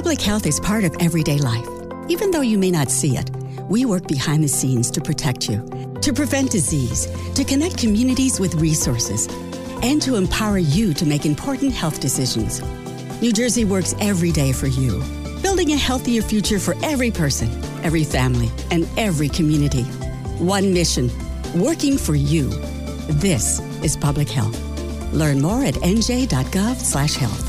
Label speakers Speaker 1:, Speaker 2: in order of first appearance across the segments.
Speaker 1: Public health is part of everyday life. Even though you may not see it, we work behind the scenes to protect you, to prevent disease, to connect communities with resources, and to empower you to make important health decisions. New Jersey works every day for you, building a healthier future for every person, every family, and every community. One mission, working for you. This is public health. Learn more at nj.gov/health.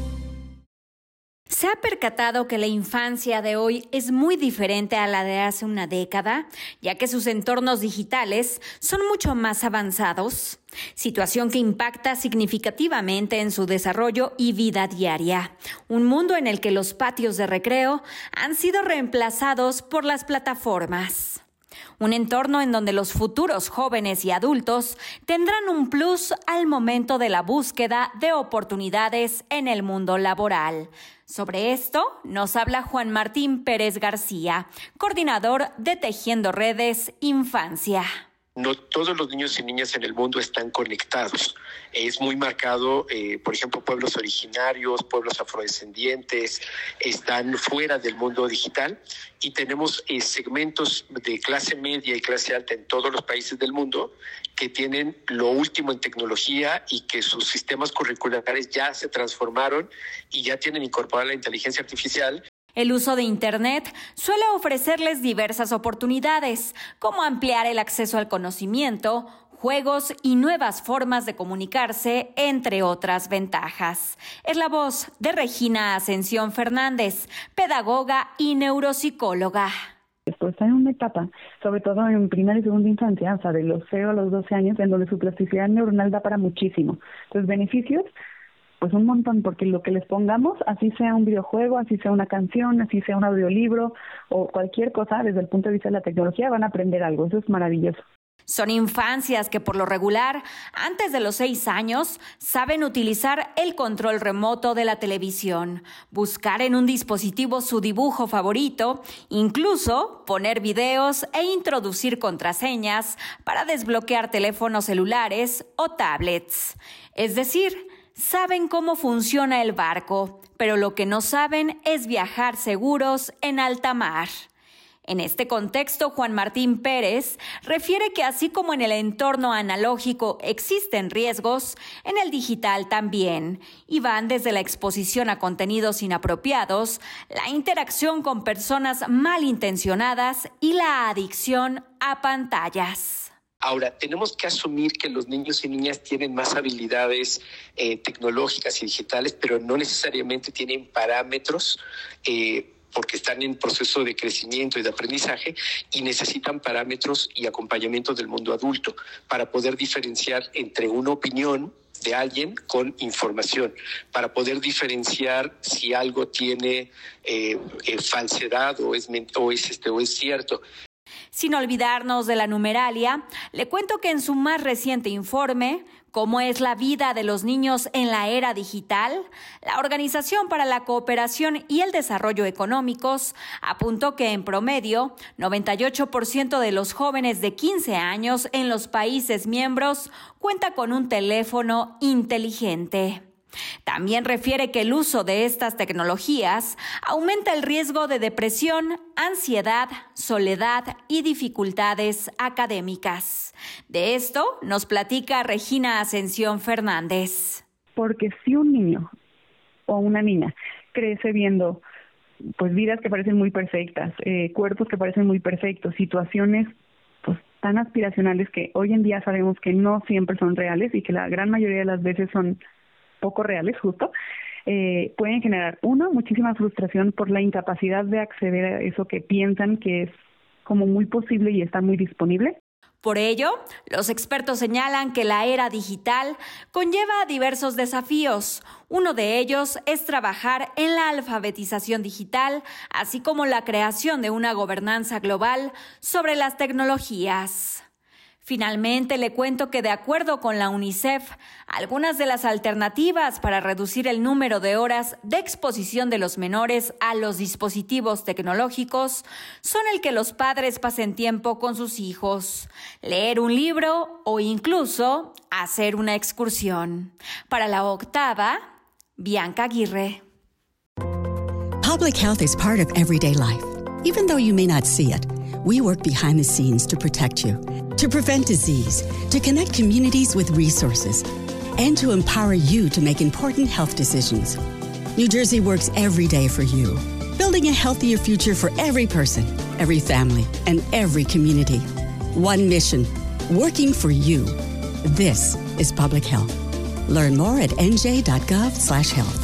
Speaker 2: ¿Se ha percatado que la infancia de hoy es muy diferente a la de hace una década, ya que sus entornos digitales son mucho más avanzados? Situación que impacta significativamente en su desarrollo y vida diaria. Un mundo en el que los patios de recreo han sido reemplazados por las plataformas. Un entorno en donde los futuros jóvenes y adultos tendrán un plus al momento de la búsqueda de oportunidades en el mundo laboral. Sobre esto nos habla Juan Martín Pérez García, coordinador de Tejiendo Redes Infancia.
Speaker 3: No todos los niños y niñas en el mundo están conectados. Es muy marcado, por ejemplo, pueblos originarios, pueblos afrodescendientes, están fuera del mundo digital y tenemos segmentos de clase media y clase alta en todos los países del mundo que tienen lo último en tecnología y que sus sistemas curriculares ya se transformaron y ya tienen incorporada la inteligencia artificial.
Speaker 2: El uso de Internet suele ofrecerles diversas oportunidades, como ampliar el acceso al conocimiento, juegos y nuevas formas de comunicarse, entre otras ventajas. Es la voz de Regina Ascensión Fernández, pedagoga y neuropsicóloga.
Speaker 4: Pues está en una etapa, sobre todo en primera y segunda infancia, o sea, de los 0 a los 12 años, en donde su plasticidad neuronal da para muchísimo. Entonces, beneficios, pues un montón, porque lo que les pongamos, así sea un videojuego, así sea una canción, así sea un audiolibro o cualquier cosa, desde el punto de vista de la tecnología, van a aprender algo. Eso es maravilloso.
Speaker 2: Son infancias que por lo regular, antes de los 6 años, saben utilizar el control remoto de la televisión, buscar en un dispositivo su dibujo favorito, incluso poner videos e introducir contraseñas para desbloquear teléfonos celulares o tablets. Es decir, saben cómo funciona el barco, pero lo que no saben es viajar seguros en alta mar. En este contexto, Juan Martín Pérez refiere que así como en el entorno analógico existen riesgos, en el digital también, y van desde la exposición a contenidos inapropiados, la interacción con personas malintencionadas y la adicción a pantallas.
Speaker 3: Ahora, tenemos que asumir que los niños y niñas tienen más habilidades tecnológicas y digitales, pero no necesariamente tienen parámetros porque están en proceso de crecimiento y de aprendizaje y necesitan parámetros y acompañamiento del mundo adulto para poder diferenciar entre una opinión de alguien con información, para poder diferenciar si algo tiene falsedad o es cierto.
Speaker 2: Sin olvidarnos de la numeralia, le cuento que en su más reciente informe, ¿Cómo es la vida de los niños en la era digital?, la Organización para la Cooperación y el Desarrollo Económicos apuntó que en promedio 98% de los jóvenes de 15 años en los países miembros cuenta con un teléfono inteligente. También refiere que el uso de estas tecnologías aumenta el riesgo de depresión, ansiedad, soledad y dificultades académicas. De esto nos platica Regina Ascensión Fernández.
Speaker 4: Porque si un niño o una niña crece viendo pues vidas que parecen muy perfectas, cuerpos que parecen muy perfectos, situaciones pues tan aspiracionales que hoy en día sabemos que no siempre son reales y que la gran mayoría de las veces son poco reales, justo, pueden generar, muchísima frustración por la incapacidad de acceder a eso que piensan que es como muy posible y está muy disponible.
Speaker 2: Por ello, los expertos señalan que la era digital conlleva diversos desafíos. Uno de ellos es trabajar en la alfabetización digital, así como la creación de una gobernanza global sobre las tecnologías. Finalmente, le cuento que de acuerdo con la UNICEF, algunas de las alternativas para reducir el número de horas de exposición de los menores a los dispositivos tecnológicos son el que los padres pasen tiempo con sus hijos, leer un libro o incluso hacer una excursión. Para La Octava, Bianca Aguirre.
Speaker 1: Public health is part of everyday life. Even though you may not see it, we work behind the scenes to protect you, to prevent disease, to connect communities with resources, and to empower you to make important health decisions. New Jersey works every day for you, building a healthier future for every person, every family, and every community. One mission, working for you. This is public health. Learn more at nj.gov/health.